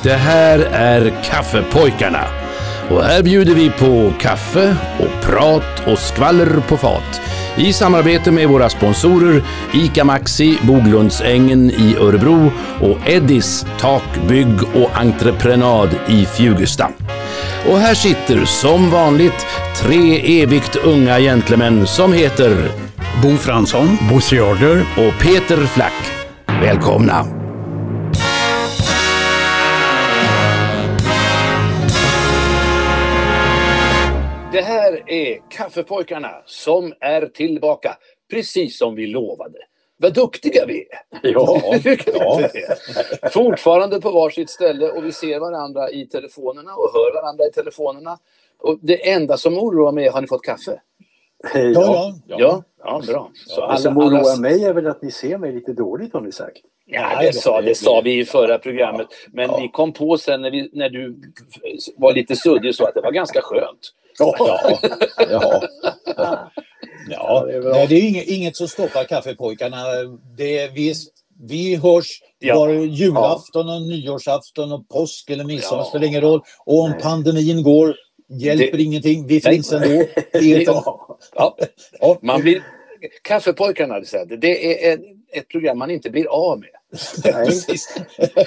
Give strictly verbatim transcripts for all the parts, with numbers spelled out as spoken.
Det här är Kaffepojkarna. Och här bjuder vi på kaffe och prat och skvaller på fat. I samarbete med våra sponsorer ICA Maxi, Boglundsängen i Örebro och Eddis takbygg och entreprenad i Fjugesta. Och här sitter som vanligt tre evigt unga gentlemän som heter Bo Fransson, Bo Sjörder och Peter Flack. Välkomna! Det här är Kaffepojkarna som är tillbaka, precis som vi lovade. Vad duktiga vi är. Ja, ja. Fortfarande på varsitt ställe och vi ser varandra i telefonerna och hör varandra i telefonerna. Och det enda som oroar mig är, har ni fått kaffe? Ja, ja. Ja, ja, ja bra. Så alla, det som oroar alla... mig är väl att ni ser mig lite dåligt, har ni sagt. Ja, det sa, det sa vi i förra programmet. Men ja. Vi kom på sen när, vi, när du var lite suddig så att det var ganska skönt. Ja, ja, ja. ja. ja det, är Nej, det är inget, inget som stoppar Kaffepojkarna. Det är, vi, vi hörs ja. var julafton och nyårsafton och påsk eller midsommar, ja. spelar ingen roll. Och om pandemin går, hjälper det... ingenting. Vi finns ändå. ja. Ja. Ja. Man blir... Kaffepojkarna, det är ett, ett program man inte blir av med. Precis.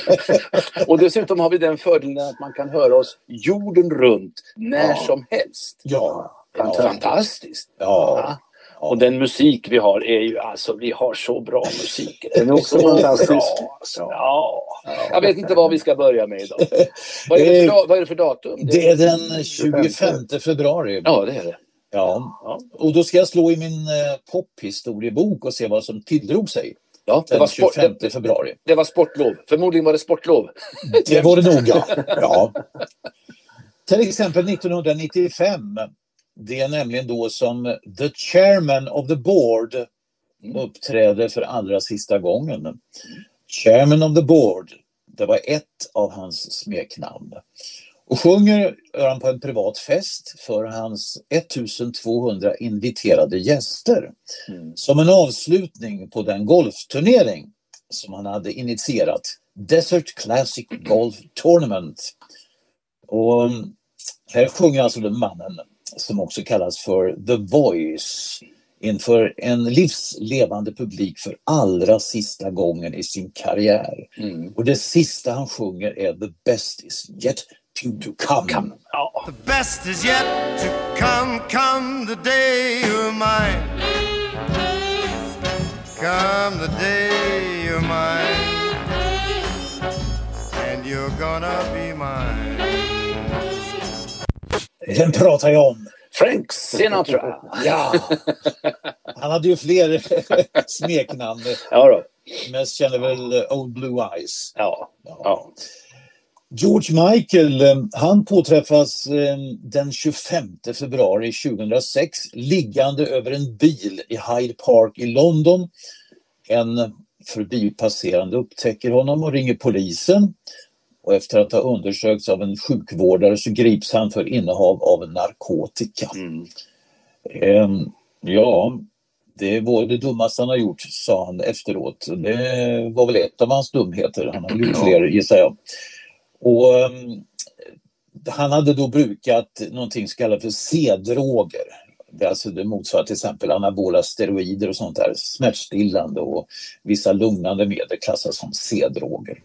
Och dessutom har vi den fördelen att man kan höra oss jorden runt när ja. som helst. Ja, fantastiskt. fantastiskt. Ja. Ja. Och den musik vi har är ju alltså, vi har så bra musik. Det är också fantastiskt. Alltså. Ja. Jag vet inte vad vi ska börja med idag. Vad är det för, vad är det för datum? Det är den tjugofemte februari. Ja, det är det. Ja. ja, och då ska jag slå i min eh, pophistoriebok och se vad som tilldrog sig. Ja, det den var sport, tjugofemte februari. Det var sportlov. Förmodligen var det sportlov. Det var det nog, ja. ja. Till exempel nittonhundranittiofem. Det är nämligen då som the chairman of the board uppträder för allra sista gången. Chairman of the board. Det var ett av hans smeknamn. Och sjunger han på en privat fest för hans ettusentvåhundra inviterade gäster. Mm. Som en avslutning på den golfturnering som han hade initierat. Desert Classic Golf Tournament. Och här sjunger alltså den mannen som också kallas för The Voice inför en livslevande publik för allra sista gången i sin karriär. Mm. Och det sista han sjunger är The Best Is Yet to come. come. Oh. The best is yet to come, come the day you're mine. Come the day you're mine. And you're gonna be mine. Den pratar jag om. Frank Sinatra. Ja. Han hade ju fler smeknamn. Ja då. Mest känner väl Old Blue Eyes. Ja. Ja. ja. George Michael, han påträffas den tjugofemte februari tjugohundrasex liggande över en bil i Hyde Park i London. En förbipasserande upptäcker honom och ringer polisen. Och efter att ha undersökts av en sjukvårdare så grips han för innehav av narkotika. Mm. Ehm, ja, det var det dummaste han har gjort, sa han efteråt. Det var väl ett av hans dumheter. Han har gjort fler, gissar jag. Och um, han hade då brukat någonting som kallas för C-droger. Det är alltså det motsvarar till exempel anabola steroider och sånt där, smärtstillande och vissa lugnande medel klassas som C-droger.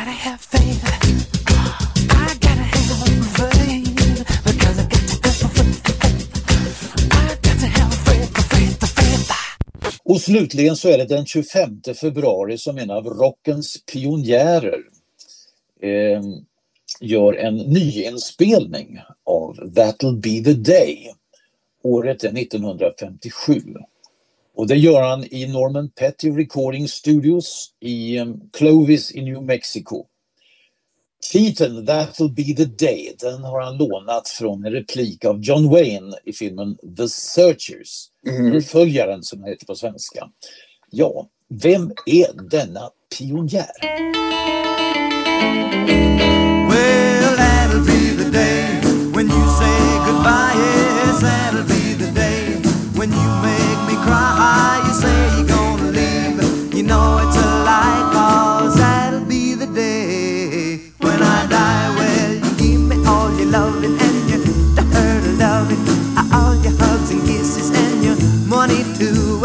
Och slutligen så är det den tjugofemte februari som en av rockens pionjärer Eh, gör en nyinspelning av That'll Be The Day. Året är nittonhundrafemtiosju. Och det gör han i Norman Petty Recording Studios i um, Clovis i New Mexico. Titeln That'll Be The Day, den har han lånat från en replik av John Wayne i filmen The Searchers. Mm. Förföljaren som heter på svenska. Ja, vem är denna pionjär? Well, that'll be the day when you say goodbye. Yes, that'll be the day when you make me cry. You say you're gonna leave, you know it's a lie, 'cause that'll be the day when I die.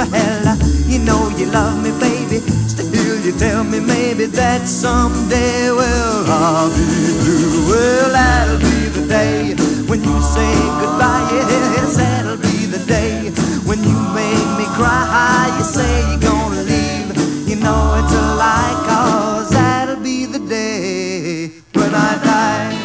well, you know you love me, baby. Still you tell me maybe that someday, well, I'll be blue. Well, that'll be the day when you say goodbye. Yes, that'll be the day when you make me cry. You say you're gonna leave, you know it's a lie, 'cause that'll be the day when I die.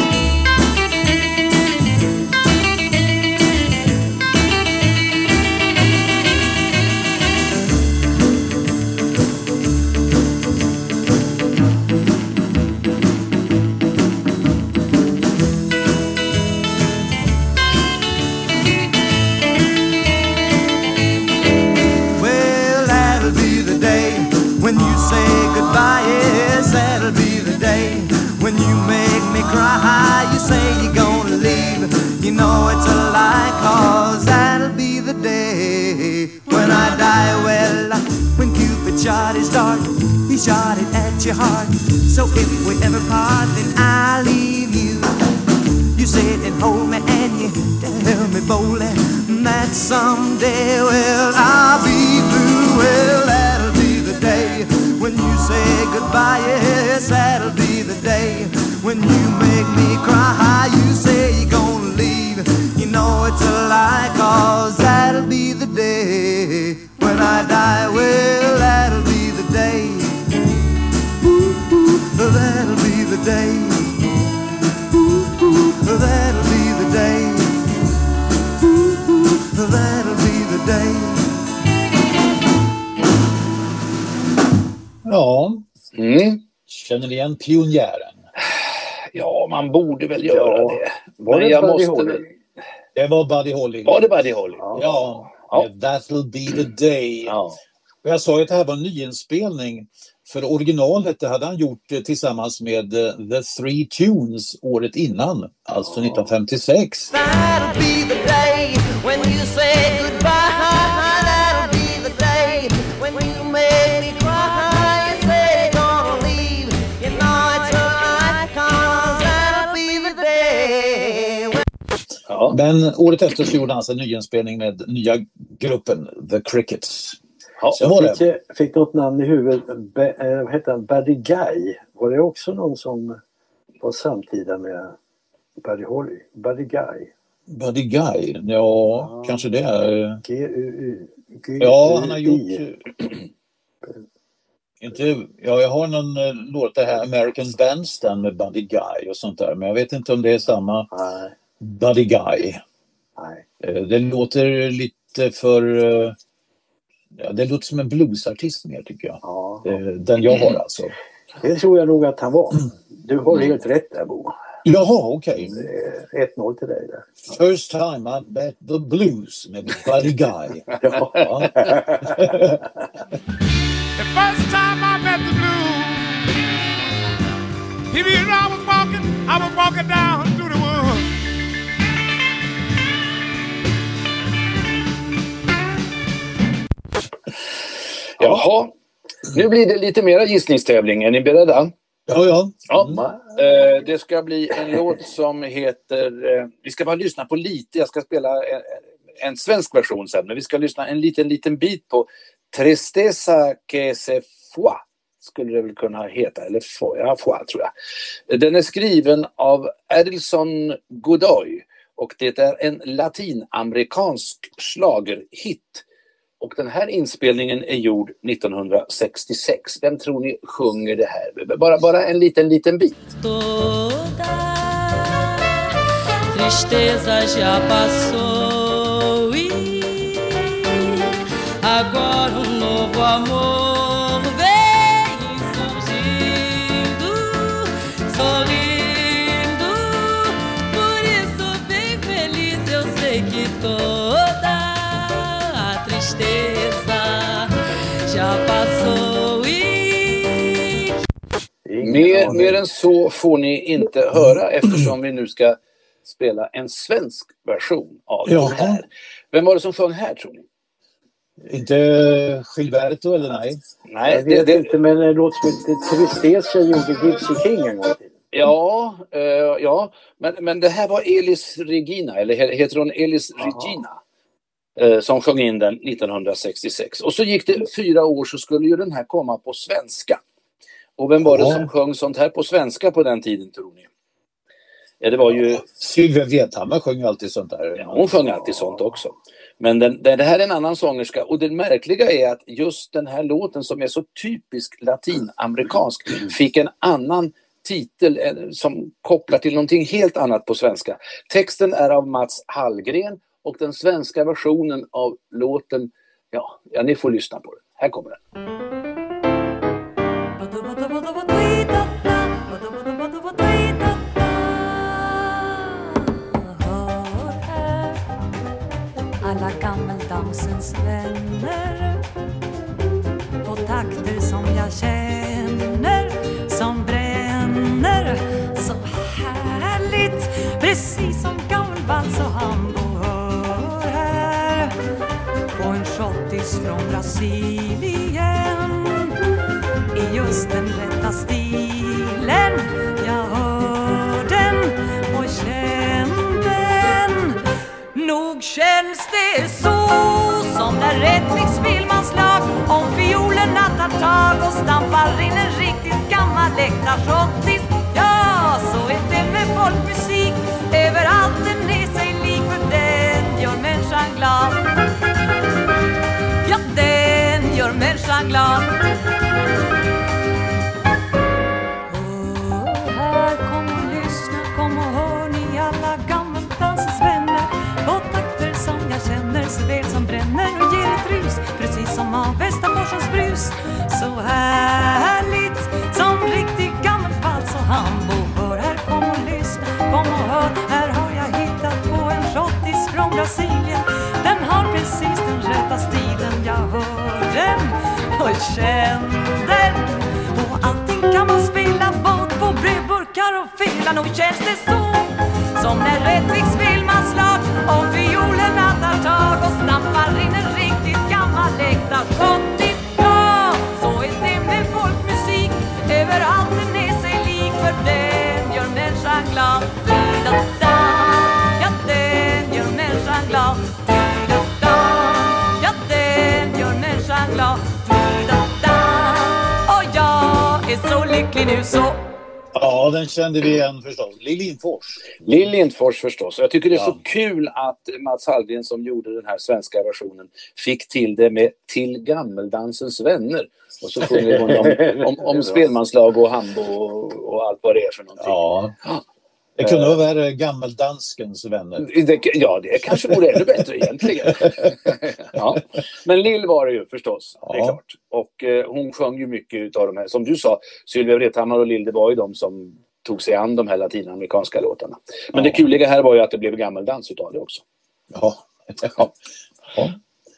When you say goodbye, yes, that'll be the day when you make me cry. You say you're gonna leave, you know it's a lie, 'cause that'll be the day when I die. Well, when Cupid shot his dart, he shot it at your heart. So if we ever part, then I'll leave you. You sit and hold me and you tell me boldly that someday, well, I'll be blue. Well, that'll be the day when you say goodbye. Yes, that'll be the day when you make me cry. You say you're gonna leave, you know it's a lie, 'cause that'll be the day when I die. Well, that'll be the day. Ooh, ooh, that'll be the day. Ooh, ooh, that'll be the day. Ooh, ooh, that'll be the day. Ja, Mm. känner ni igen pionjären? Ja, man borde väl göra Ja. det. Var Men det jag Buddy måste Holly? väl... Det var Buddy Holly. Var det Buddy Holly? Ja. Ja, Ja. That'll be the day. Ja. Och jag sa ju att det här var en nyinspelning. För originalet det hade han gjort eh, tillsammans med eh, The Three Tunes året innan, alltså nittonhundrafemtiosex. That'll be the day when you say goodbye. That'll be the day when you make me cry. You say you're gonna leave, you know it's a lie, 'cause that'll be the day when... Ja. Men året efter så gjorde han en nyinspelning med nya gruppen The Crickets. Ja. Så var Jag fick, det. fick något namn i huvudet. Be, äh, vad heter han? Buddy Guy. Var det också någon som var samtida med Buddy Holly? Buddy Guy. Buddy Guy, ja, ja. kanske det är. G U U G Ja, han har gjort... Inte, ja, jag har någon uh, låt det här American Bandstand med Buddy Guy och sånt där. Men jag vet inte om det är samma Nej. Buddy Guy. Nej. Uh, det låter lite för... Uh, ja, det låter som en bluesartist mer tycker jag. Ja. Uh, den jag har alltså. Det tror jag nog att han var. Du har helt rätt där, Bo. Jaha, okej. Okay. ett noll till dig där. First time I met the blues med Buddy Guy. Ja. Ja. The first time I met the blues, people, you know, I was walking, I was walking down through the woods. Jaha, nu blir det lite mera gissningstävling. Är ni beredda? Ja, ja. Ja. Eh, det ska bli en låt som heter... Eh, vi ska bara lyssna på lite. Jag ska spela en, en svensk version sen. Men vi ska lyssna en liten, liten bit på Tristeza que se fue. Skulle det väl kunna heta. Eller fue, ja, fue, tror jag. Den är skriven av Adelson Godoy. Och det är en latinamerikansk schlagerhit. Och den här inspelningen är gjord nittonhundrasextiosex. Vem tror ni sjunger det här? Bara, bara en liten, liten bit. Toda tristeza já passou e agora um novo amor vem surgindo, sorrindo. Por isso bem feliz eu sei que toda tristeza já passou e... Mer, mer än så får ni inte höra eftersom vi nu ska spela en svensk version av Jaha. det här. Vem var det som sjöng här, tror ni? Inte Gilberto eller nej? Nej, Jag det, vet det, inte, men en låt som heter Tristeza gjorde Gypsy King en gång till. ja, eh, ja men, men det här var Elis Regina, eller he- heter hon Elis Jaha. Regina? eh, som sjöng in den nittonhundrasextiosex. Och så gick det fyra år så skulle ju den här komma på svenska. Och vem var det som sjöng sånt här på svenska på den tiden, tror ni? Ja, det var ju... Sylvia Vrethammar sjöng alltid sånt där. Ja, hon sjöng alltid sånt också. Men den, det här är en annan sångerska. Och det märkliga är att just den här låten som är så typisk latinamerikansk fick en annan titel som kopplar till någonting helt annat på svenska. Texten är av Mats Hallgren och den svenska versionen av låten, ja, ja ni får lyssna på den. Här kommer den. Alla gammeldansens vänner på takter som jag känner, som bränner så härligt, precis som gammelvals och hambo. Hör här på en shottis från Brasilien i just den rätta stilen. Jag hör den och känner den. Nog känns det så som när Rättviks spelmanslag om fiolerna tar tag och stampar in en riktigt gammal läktarshottis. Ja, så är det med folkmusik överallt, den är sig lik, för den gör människan glad. Ja, den gör människan glad. Och här, kom och lyssna, kom och hör ni alla gammeldansens vänner på takter som jag känner så väl, som bränner och ger ett rys, precis som av Västerforsens brus. Så härligt, som riktigt gammelvals och hambo. Hör här, kom och lyssna, kom och hör. Här har jag hittat på en shottis från Brasilien. Den har precis den rätta stilen. Jag hör den och känner den. Och allting kan man spela båt på brödburkar och fela. Nog känns det så som när Rättviks spelmanslag om fiolerna tar tag och stampar in en riktigt gammal läktarshottis. Ja, så är det med folkmusik överallt, den är sig lik, för den gör människan glad. Da-da-da. Ja, den gör människan glad. Da-da-da. Ja, den gör människan glad. Da-da-da. Och jag är så lycklig nu så. Ja, den kände vi igen förstås. Lill Lindfors. Lill Lindfors förstås. Och jag tycker det är Ja. så kul att Mats Hallgren som gjorde den här svenska versionen fick till det med Till gammeldansens vänner. Och så sjunger hon om, om, om spelmanslag och hambo och, och allt vad det är för någonting. Ja. Det kunde vara värre gammeldanskens vänner. Det, ja, det kanske vore ännu bättre egentligen. Ja. Men Lill var det ju förstås, Ja. det är klart. Och eh, hon sjöng ju mycket av de här. Som du sa, Sylvia Vrethammar och Lill, det var ju de som tog sig an de här latinamerikanska låtarna. Men Ja. det kuliga här var ju att det blev gammaldans utav det också. Ja. Ja. Ja.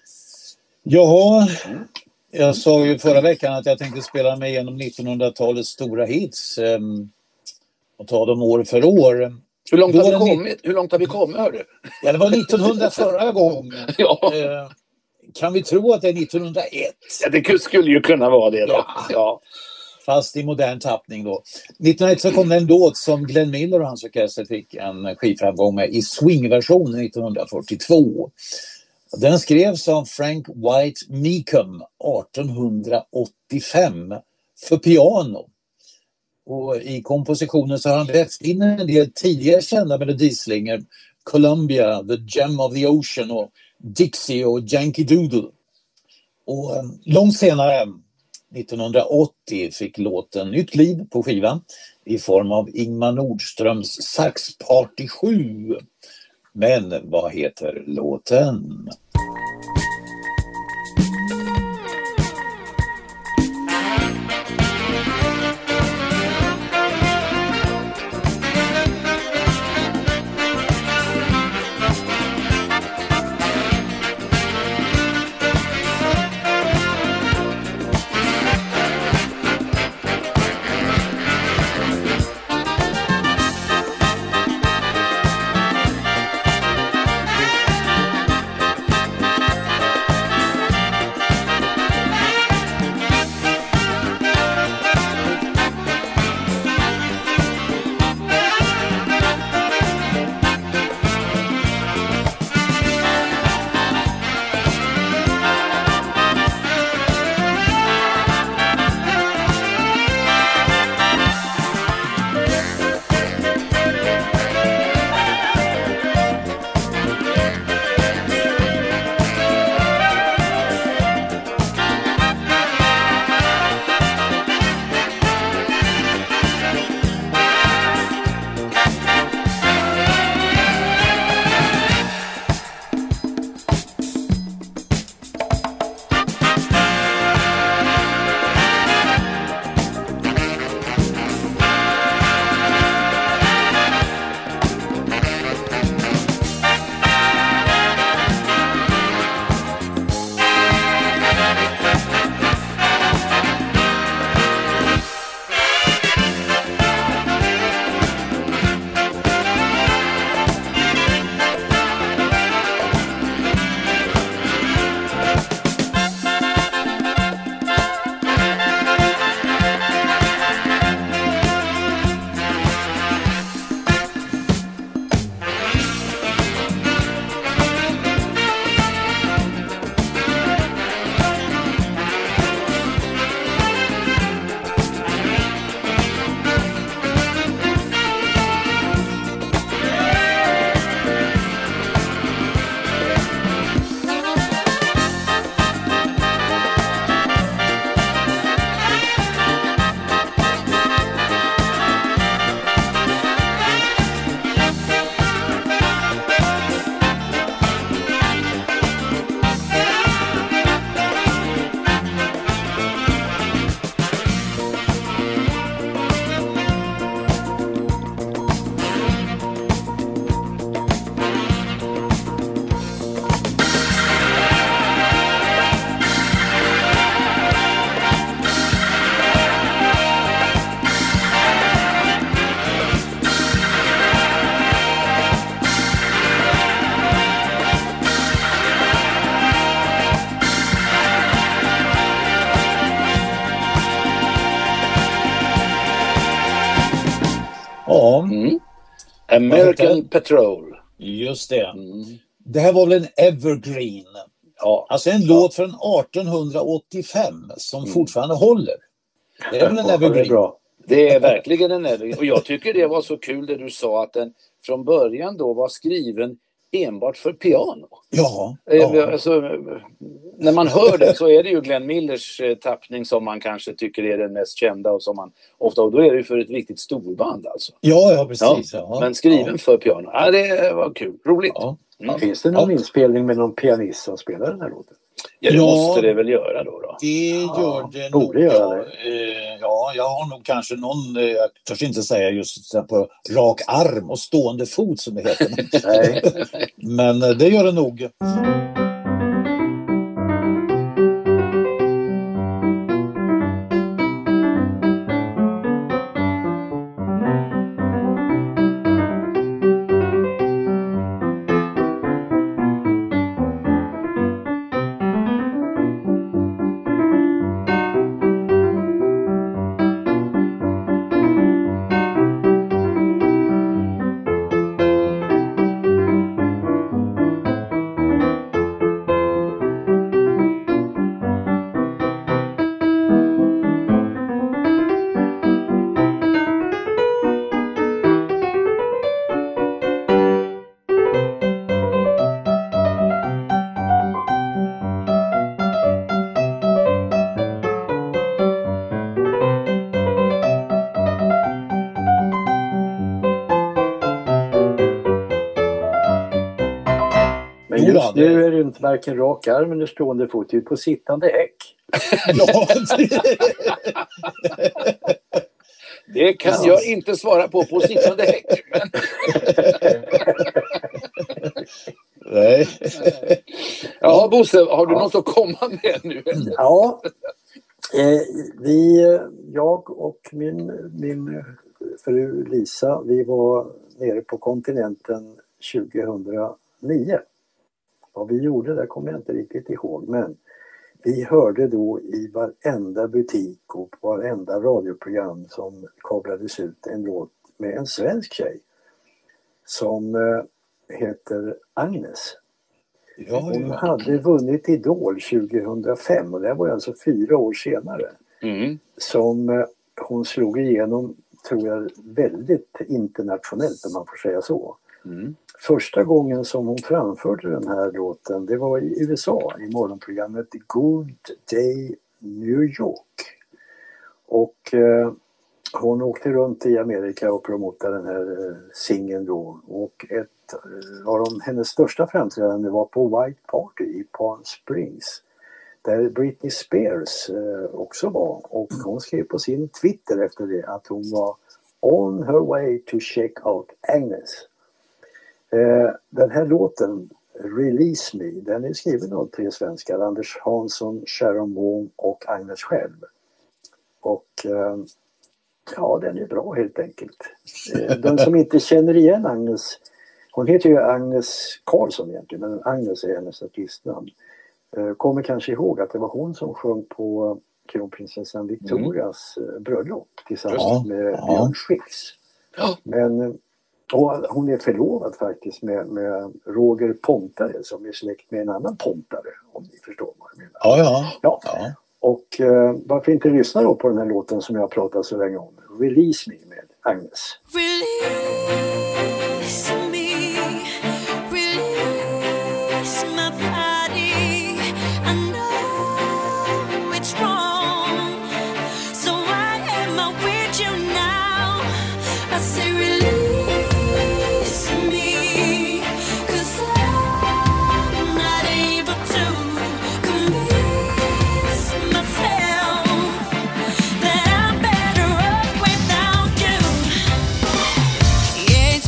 Jaha, jag sa ju förra veckan att jag tänkte spela mig igenom nittonhundratalets stora hits um, och ta dem år för år. Hur långt Då har vi var det kommit? Hur långt har vi kommit, hör du? Ja, det var nittonhundra förra gången. Ja. Eh, kan vi tro att det är nittonhundraett? Ja, det skulle ju kunna vara det då. Ja. Ja. Fast i modern tappning då. nittonhundraett så kom det en låt som Glenn Miller och hans orkester fick en skivframgång med i swingversionen nittonhundrafyrtiotvå. Den skrevs av Frank White Meekum artonhundraåttiofem för piano. Och i kompositionen så har han vävt in en del tidigare kända melodislingor. Columbia, The Gem of the Ocean och Dixie och Yankee Doodle. Och eh, långt senare, nittonhundraåttio, fick låten nytt liv på skivan i form av Ingmar Nordströms Sax Party sju. Men vad heter låten? American Patrol. Just det. Mm. Det här var väl en evergreen. Ja. Alltså en ja. låt från arton åttiofem som mm. fortfarande håller. Det är väl en evergreen. Ja, det är bra. Det är verkligen en evergreen. Och jag tycker det var så kul det du sa att den från början då var skriven enbart för piano. Ja. ja. Alltså, när man hör det så är det ju Glenn Millers tappning som man kanske tycker är den mest kända och som man ofta, och då är det ju för ett riktigt storband alltså. Ja, ja precis. Ja. Ja. Men skriven ja. för piano. Ja, det var kul. Roligt. Ja. Mm. Finns det någon ja. inspelning med någon pianist som spelar den här låten? Ja, det ja, måste det väl göra då. då. Det gör ja, det nog. Göra ja, det. Eh, ja, jag har nog kanske någon, eh, jag törs inte säga just på rak arm och stående fot som det heter. Nej. Men eh, det gör det nog. Men just nu är det inte varken rak arm eller stående fot, det är på sittande häck. Ja, det kan ja. jag inte svara på på sittande häck. Men... Nej. Ja, Bosse, har du ja. något att komma med nu? Ja, eh, vi, jag och min, min fru Lisa, vi var nere på kontinenten tjugohundranio. Vad vi gjorde där kommer jag inte riktigt ihåg, men vi hörde då i varenda butik och varenda radioprogram som kablades ut en låt med en svensk tjej som eh, heter Agnes. Ja, hon ja. hade vunnit Idol tjugohundrafem och det var alltså fyra år senare mm. som eh, hon slog igenom, tror jag, väldigt internationellt om man får säga så. Mm. Första gången som hon framförde den här låten, det var i U S A i morgonprogrammet Good Day New York. Och eh, hon åkte runt i Amerika och promotade den här eh, singeln då. Och ett eh, av de, hennes största framträdanden var på White Party i Palm Springs. Där Britney Spears eh, också var. Och hon skrev på sin Twitter efter det att hon var on her way to check out Agnes. Eh, den här låten, Release Me, den är skriven av tre svenskar, Anders Hansson, Sharon Wong och Agnes själv. Och eh, ja, den är bra helt enkelt. Eh, den som inte känner igen Agnes, hon heter ju Agnes Karlsson egentligen, men Agnes är hennes artistnamn. Eh, kommer kanske ihåg att det var hon som sjöng på kronprinsessan Victorias mm. bröllop tillsammans ja, med ja. Björn Skifs. Ja. Men och hon är förlovad faktiskt med, med Roger Pontare som är släkt med en annan Pontare, om ni förstår vad jag menar. Ja, ja. ja. ja. Och eh, varför inte lyssna då på den här låten som jag har pratat så länge om. Release Me med Agnes. Release me, release my body. I know it's wrong, so why am I with you now? I say release. Yeah.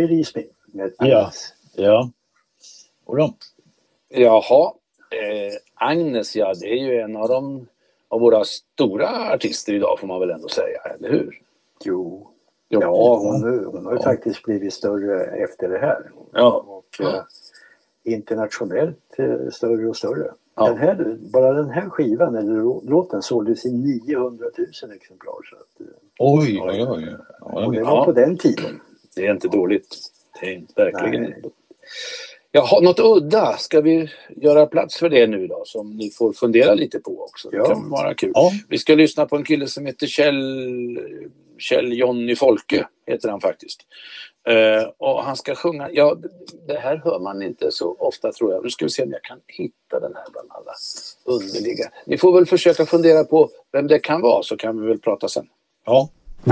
release me med Ja, Agnes. ja. Och då? Jaha, eh, Agnes, ja, det är ju en av de av våra stora artister idag, får man väl ändå säga, eller hur? Jo. Jo. Ja, hon, hon har ju Ja. faktiskt blivit större efter det här. Ja. Och eh, internationellt eh, större och större. Ja. Den här, bara den här skivan, eller lå- låten, såldes i niohundratusen exemplar. Så att, eh, Oj, oj, oj. Ja, och det det- var Ja. på den tiden. Det är inte dåligt. Det är inte, verkligen Nej. inte. Jaha, något udda. Ska vi göra plats för det nu då? Som ni får fundera lite på också. Det Ja. kan vara kul. Ja. Vi ska lyssna på en kille som heter Kjell, Kjell Jonny Folke, heter han faktiskt. Eh, och han ska sjunga, ja det här hör man inte så ofta tror jag. Nu ska vi se om jag kan hitta den här bland alla underliga. Ni får väl försöka fundera på vem det kan vara, så kan vi väl prata sen. Ja.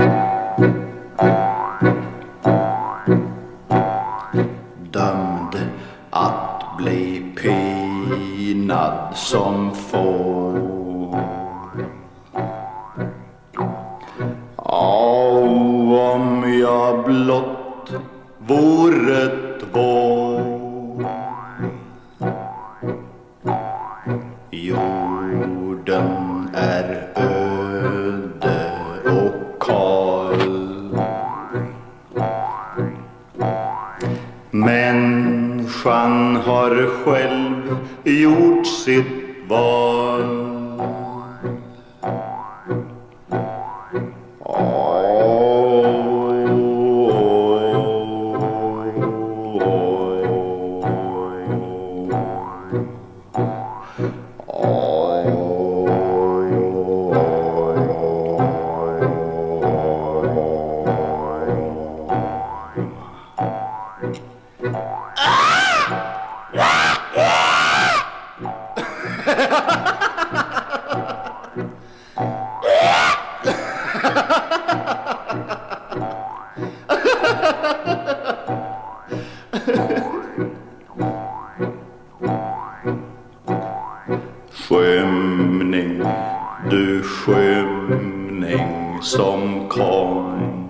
Dömd att bli pinad som får. Au, om jag blott vore två. Jorden är öde och kal. Människan har själv gjort sitt val. Skymning, du skymning som kom.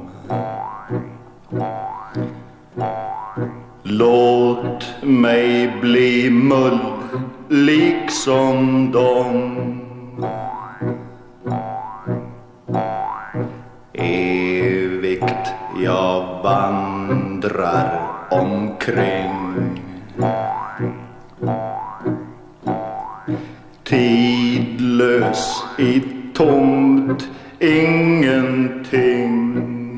Låt mig bli mull liksom dem. Evigt jag vandrar omkring. Tidlös i tomt ingenting.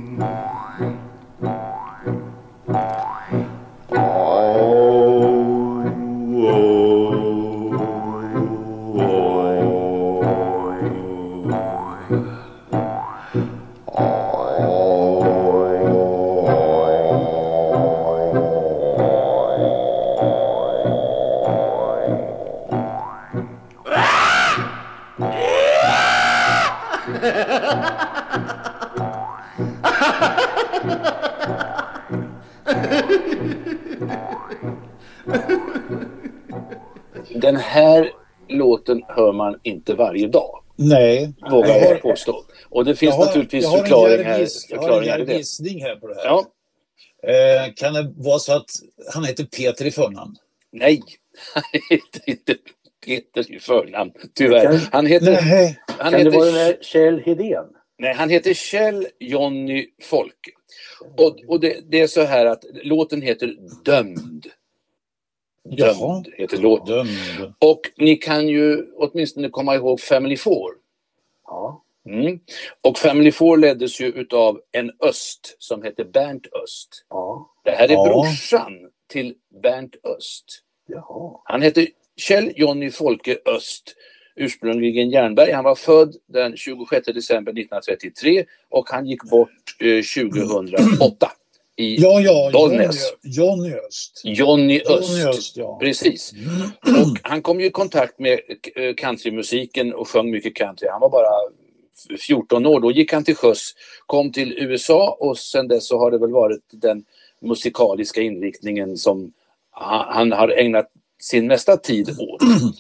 Den här låten hör man inte varje dag, Nej. vågar Jag har- jag påstå. Och det finns jag har- naturligtvis jag har en förklaringar, järvis- Jag har en förklaringar i det. järvgissning här på det här. Ja, Eh, kan det vara så att han heter Peter i förnamn? nej. Han heter inte Peter i förnamn, tyvärr. Kan- Han heter, Nej. han Kan det vara den heter, här Kjell Hedén? nej, han heter Kjell Jonny Folke. Och, och det, det är så här att låten heter Dömd. Jaha. Dömd heter låten. Dömd. Och ni kan ju åtminstone komma ihåg Family Four. Ja. Mm. Och Family Four leddes ju utav en Öst som heter Bernt Öst. Ja. Det här är Ja. brorsan till Bernt Öst. Jaha. Han heter Kjell Jonny Folke Öst, ursprungligen Jernberg. Han var född den tjugosjätte december nittonhundratrettiotre och han gick bort eh, tjugohundraåtta i Ja, ja. Bollnäs. Johnny Öst. Johnny Öst. Johnny Öst, ja. Precis. Och han kom ju i kontakt med eh, countrymusiken och sjöng mycket country. Han var bara fjorton år. Då gick han till sjöss, kom till U S A och sen dess så har det väl varit den musikaliska inriktningen som han, han har ägnat sin mesta tid åt.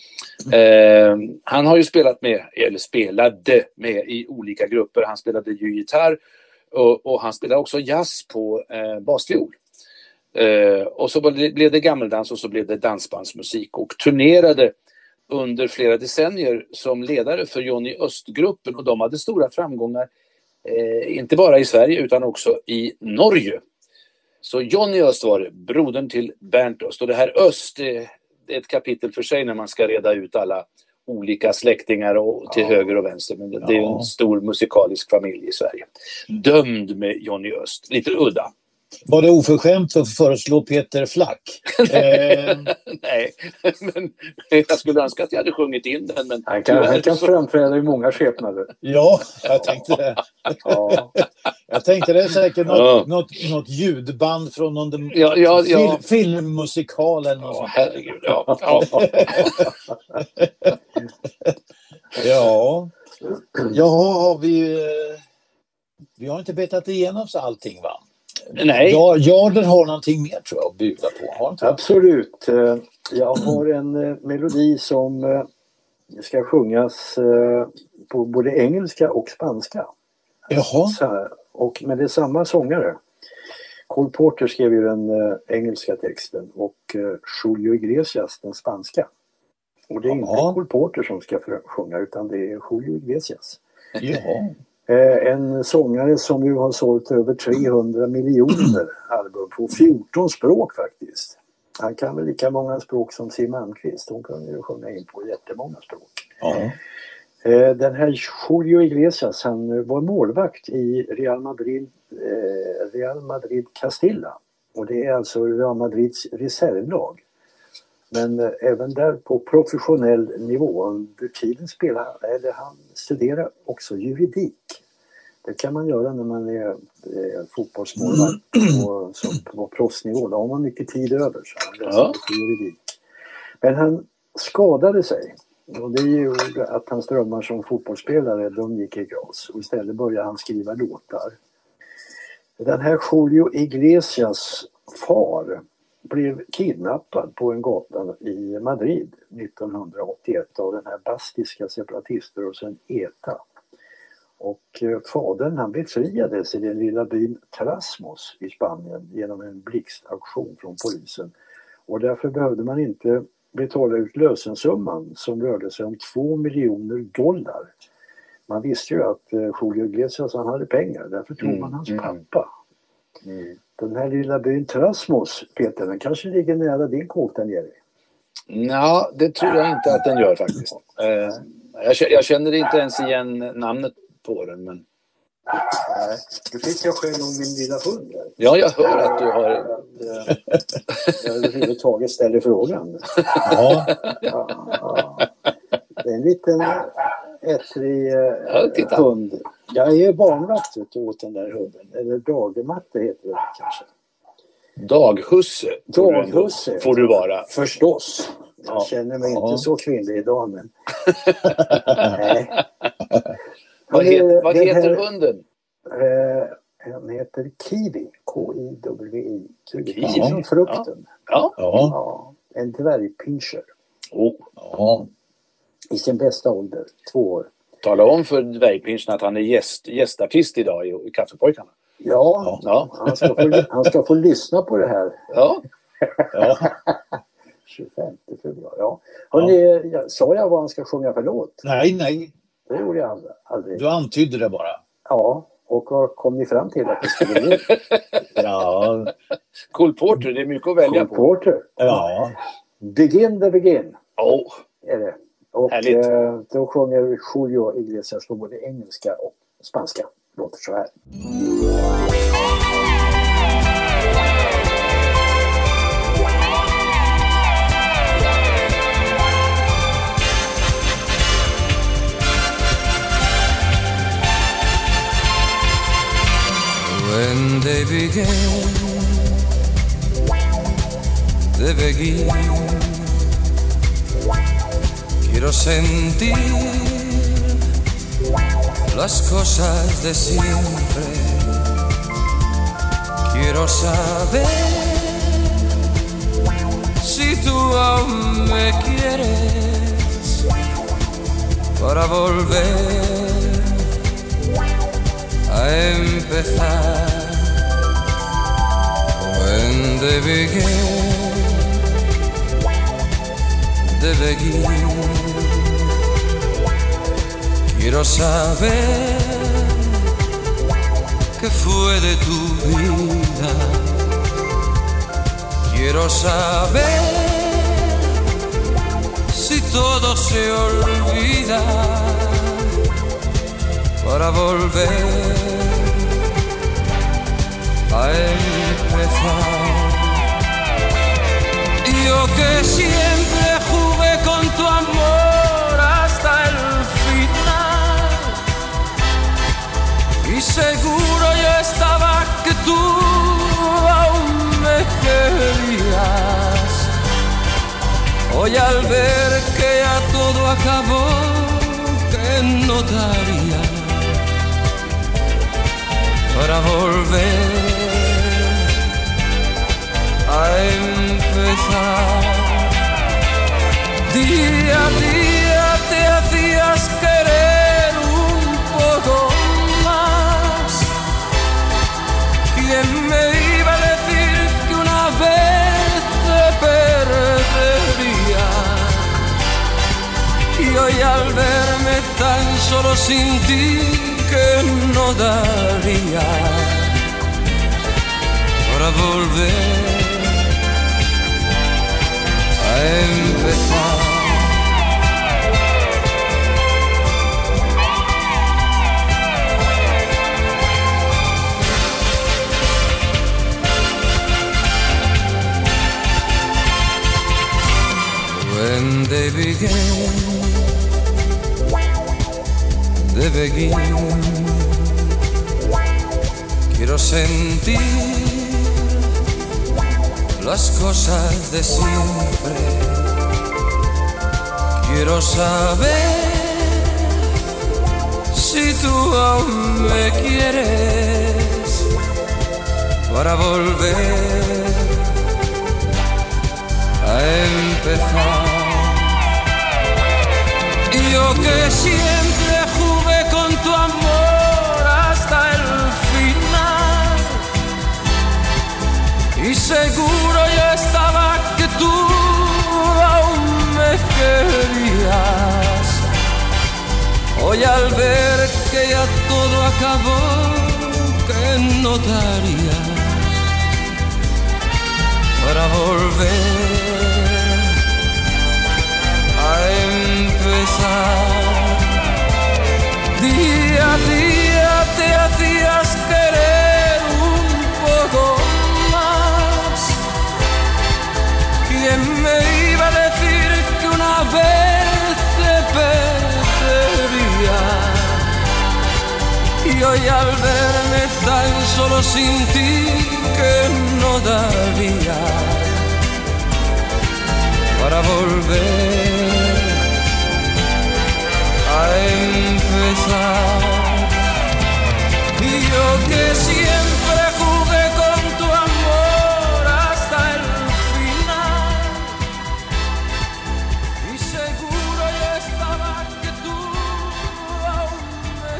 Eh, han har ju spelat med, eller spelade med i olika grupper. Han spelade ju gitarr och, och han spelade också jazz på eh, basfiol. Eh, och så blev det gammeldans och så blev det dansbandsmusik och turnerade under flera decennier som ledare för Johnny Öst-gruppen och de hade stora framgångar eh, inte bara i Sverige utan också i Norge. Så Johnny Öst var det, brodern till Bernt Öst, och det här Öst det, det är ett kapitel för sig när man ska reda ut alla olika släktingar och till ja. höger och vänster, men det, ja. det är en stor musikalisk familj i Sverige. Dömd med Johnny Öst, lite udda. Var det oförskämt att föreslå Peter Flack? eh... Nej, men jag skulle önska att jag hade sjungit in den. Men han kan, han kan framträda i många skepnader. Ja, jag tänkte det. Ja. Jag tänkte det är säkert något, ja. något, något ljudband från någon ja, ja, ja. Fil, filmmusikal eller något ja, herregud, ja. Ja. ja. Ja, vi, vi har inte betat igenom så allting, va? Nej. Ja, Jarden har någonting mer tror jag att bjuda på. Har inte? Absolut. Jag har en melodi som ska sjungas på både engelska och spanska. Jaha. Så här. Och med det samma sångare. Cole Porter skrev ju den engelska texten och Julio Iglesias den spanska. Och det är inte ja. Cole Porter som ska sjunga utan det är Julio Iglesias. Jaha. En sångare som ju har sålt över trehundra miljoner album på fjorton språk faktiskt. Han kan väl lika många språk som Siw Malmkvist. Hon kunde ju sjunga in på jättemånga språk. Ja. Den här Julio Iglesias, han var målvakt i Real Madrid, Real Madrid Castilla. Och det är alltså Real Madrids reservlag. Men även där på professionell nivå. Under tiden spelade eller han studerade också juridik. Det kan man göra när man är, är fotbollsmålvakt på, på proffsnivå. Då har man mycket tid över. Så han läste ja. juridik. Men han skadade sig. Och det gjorde att hans drömmar som fotbollsspelare de gick i gras. Och istället började han skriva låtar. Den här Julio Iglesias far blev kidnappad på en gata i Madrid nittonhundraåttioett av den här bastiska separatiströrelsen E T A. Och fadern han befriades i den lilla byn Trasmos i Spanien genom en blixtaktion från polisen. Och därför behövde man inte betala ut lösensumman som rörde sig om två miljoner dollar. Man visste ju att Julio Iglesias han hade pengar, därför tog man hans pappa. Mm. Den här lilla byn Trasmos, Peter, den kanske ligger nära din kåk där nere? Ja, det tror jag inte att den gör faktiskt. Eh, jag, jag känner inte ens igen namnet på den, men... Nej, du fick jag själv om min lilla hund där. Ja, jag hör att du har... Jag, jag överhuvudtaget ställer frågan. Ja. Ja, ja. Det är en liten ettrig ja, hund. Jag är ju barnvakt åt den där hunden. Eller dagmatte heter det kanske. Daghusse. Daghusse. Får du vara. Förstås. Jag ja. känner mig ja. inte så kvinnlig idag, men... Nej. Vad, het, vad heter här, hunden? Eh, han heter Kiwi. K I W I. Kiwi. Som frukten. Ja. Ja. ja. En dvärgpinscher. Oh. Ja. I sin bästa ålder. Två år. Tala om för dvärgpinschen att han är gäst, gästartist idag i, i Kaffepojkarna. Ja, ja. Han, ska få, han ska få lyssna på det här. Ja. Ja. tjugofemte februari. Ja. Hörrni, ja. Sa jag vad han ska sjunga för låt? Nej, nej. Det gjorde jag aldrig. Du antydde det bara. Ja, och vad kom ni fram till att det skulle bli? Ja. Cole Porter, det är mycket att välja Cole Porter. Ja. Begin the begin. Oh. Är det. Och eh, då sjunger Julio Iglesias på både engelska och spanska. Låter så här. When they began, they begin. Quiero sentir las cosas de siempre. Quiero saber si tú aún me quieres para volver a empezar. When they begin, they begin. Quiero saber qué fue de tu vida. Quiero saber si todo se olvida para volver a empezar. Yo que siempre jugué con tu amor hasta el final, y seguro yo estaba que tú aún me querías. Hoy al ver que ya todo acabó, ¿qué notaría para volver a empezar? Día a día te hacías querer un poco más. ¿Quién me iba a decir que una vez te perdería? Y hoy al verme tan solo sin ti, ¿qué no daría para volver a empezar? When they begin, they begin. Quiero sentir las cosas de siempre. Quiero saber si tú aún me quieres para volver a empezar. Y yo que siempre jugué con tu amor hasta el final, y seguro yo estaba que tú aún me querías. Hoy al ver que ya todo acabó, ¿qué notaría para volver a empezar? Día a día te hacías querer un poco más. ¿Quién me iba a decir que una vez te perdería? Y hoy al verme tan solo sin ti, ¿qué no daría para volver a empezar? Y yo que siempre jugué con tu amor hasta el final, y seguro yo estaba que tú aún me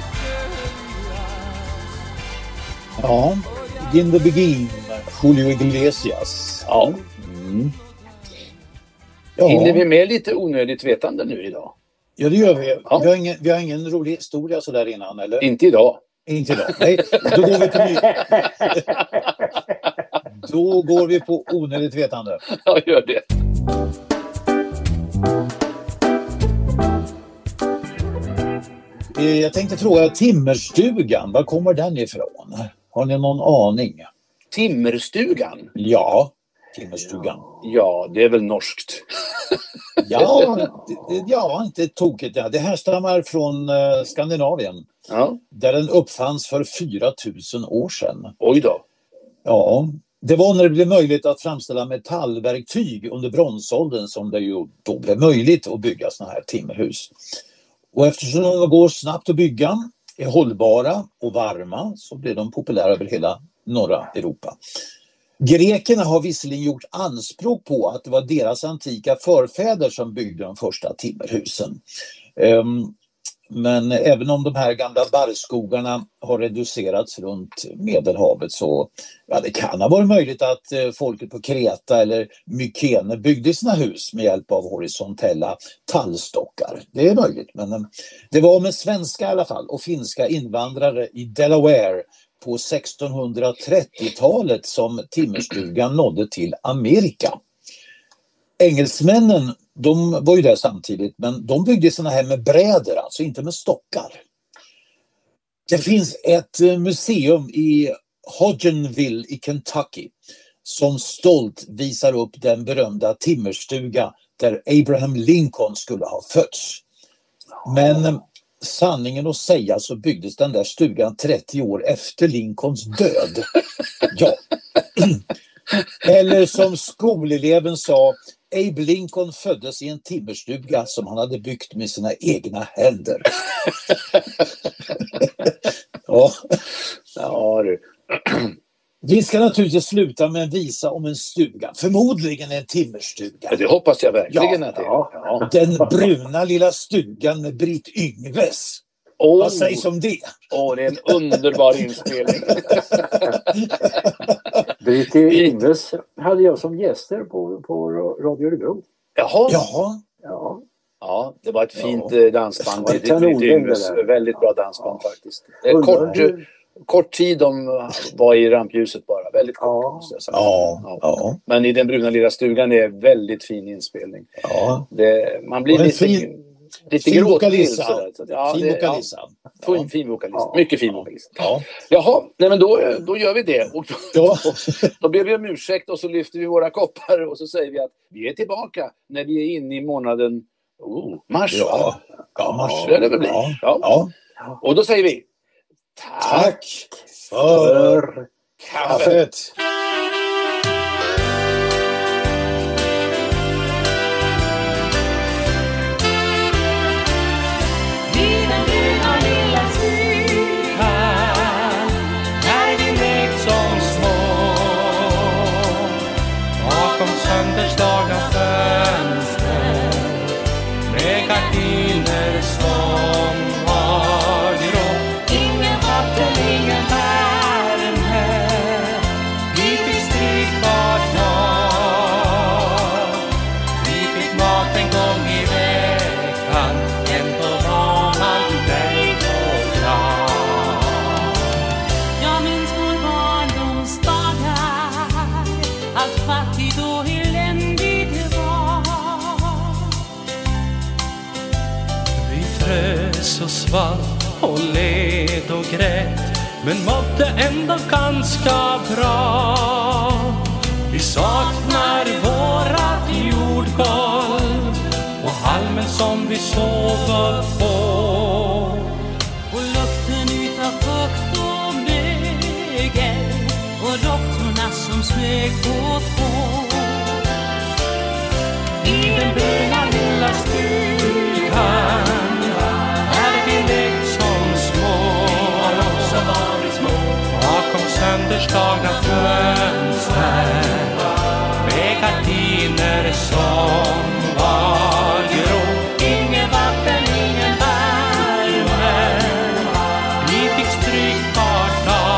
querías. Ja, In the Begin, Julio Iglesias. Ja. Mm. Ja. Hinner vi med lite onödigt vetande nu idag? Ja, det gör vi. Ja. Vi, har ingen, vi har ingen rolig historia så där innan, eller? Inte idag. Inte idag. Nej, då går vi på ny... Då går vi på onödigt vetande. Ja, gör det. Eh, Jag tänkte fråga, Timmerstugan, var kommer den ifrån? Har ni någon aning? Timmerstugan? Ja, Timmerstugan. Ja, det är väl norskt. Ja, det, det, ja inte tokigt. Ja. Det här stammar från eh, Skandinavien. Ja. Där den uppfanns för fyra tusen år sedan. Oj då. Ja, det var när det blev möjligt att framställa metallverktyg under bronsåldern som det ju då blev möjligt att bygga såna här timmerhus. Och eftersom de går snabbt att bygga, är hållbara och varma, så blev de populära över hela norra Europa. Grekerna har visserligen gjort anspråk på att det var deras antika förfäder som byggde de första timmerhusen. Um, Men även om de här gamla barrskogarna har reducerats runt Medelhavet så ja, det kan ha varit möjligt att eh, folket på Kreta eller Mykene byggde sina hus med hjälp av horisontella tallstockar. Det är möjligt, men eh, det var med svenska i alla fall och finska invandrare i Delaware på sextonhundratrettiotalet som timmerstugan nådde till Amerika. Engelsmännen, de var ju där samtidigt, men de byggde såna här med brädor, alltså inte med stockar. Det finns ett museum i Hodgenville i Kentucky som stolt visar upp den berömda timmerstuga där Abraham Lincoln skulle ha fötts. Men sanningen att säga så byggdes den där stugan trettio år efter Lincolns död. Ja. Eller som skoleleven sa, Abe Lincoln föddes i en timmerstuga som han hade byggt med sina egna händer. Ja. Ja, du. Vi ska naturligtvis sluta med en visa om en stuga. Förmodligen en timmerstuga. Det hoppas jag verkligen ja, att det är. Ja. Ja. Den bruna lilla stugan med Britt Yngves. Oh. Vad sägs om det? Åh, oh, det är en underbar inspelning. Britt Yngves hade jag som gäster på, på Radio Örebro. Jaha. Jaha. Ja. Ja, det var ett fint ja. dansband. Det var Britt Yngves. Väldigt bra dansband ja. faktiskt. Kort, kort tid de var i rampljuset bara. Väldigt kort. Ja. Ja. Ja. Men i den bruna lilla stugan är väldigt fin inspelning. Ja. Det, man blir lite... Fin... Lite fin vokalista. Ja, fin vokalista. Ja. Fin, fin vokalista. Ja. Mycket fin vokalista. Ja. Jaha, nej men då, då gör vi det. Och då, ja. då, då ber vi om ursäkt och så lyfter vi våra koppar och så säger vi att vi är tillbaka när vi är inne i månaden oh, mars. Ja, ja mars. Ja, det väl bli. Ja. Ja. Ja. Och då säger vi tack, tack för kaffet. Sönderslagna fönster med gardiner som var grå. Ingen vatten, ingen värme. Vi fick stryk var dag. Vi fick mat en gång i veckan. Ändå var man nöjd och glad. Jag minns vår barndomsdagar. Allt fattigt och eländigt var. Vi frös och svall och led och grät, men mådde ändå ganska bra. Vi saknar vårat jordgolv och halmen som vi sover på. Och lukten utav fukt och mögel och råttorna som smög på tå. I den bruna lilla stugan där vi lekt som små, bakom sönderslagna fönster med gardiner som var grå. Ingen vatten, ingen värme. Vi fick stryk var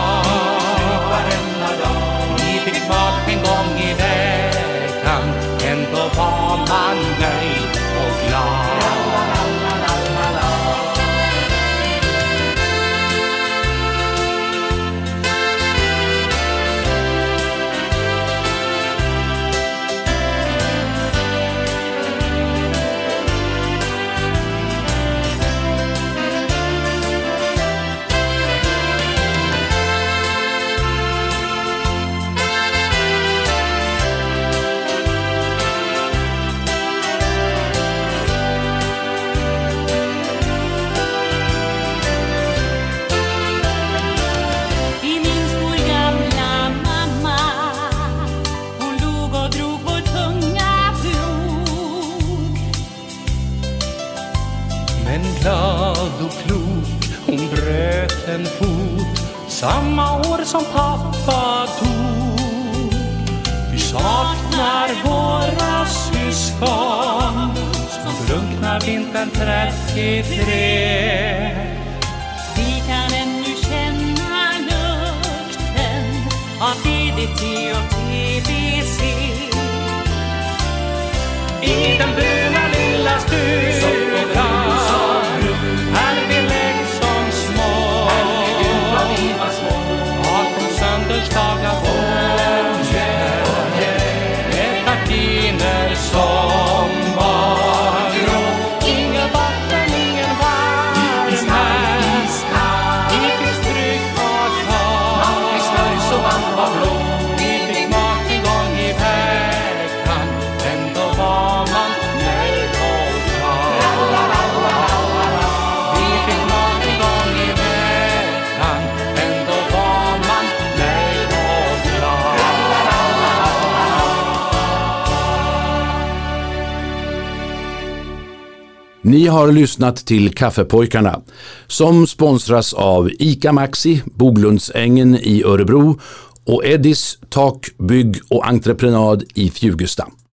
dag. Vi fick mat en gång i veckan. Ändå var man nöjd och glad. Glad och klok, hon bröt en fot samma år som pappa dog. Vi saknar våra syskon som drunknar vintern trettiotre. Vi kan ännu känna lukten av D D T och T B C. I den bruna lilla stugan här vi lekt som små. Atom söndagsdagar vårger med gardiner som var grå. Ingen vatten, ingen värme, vi fick stryk och tag, så man var blå. Vi fick mat en gång i veckan, ändå var man nöjd och glad. Vi fick mat en gång i veckan, ändå var man nöjd och glad. Ni har lyssnat till Kaffepojkarna som sponsras av ICA Maxi, Boglundsängen i Örebro och Eddis Tak, bygg och entreprenad i Fjugesta.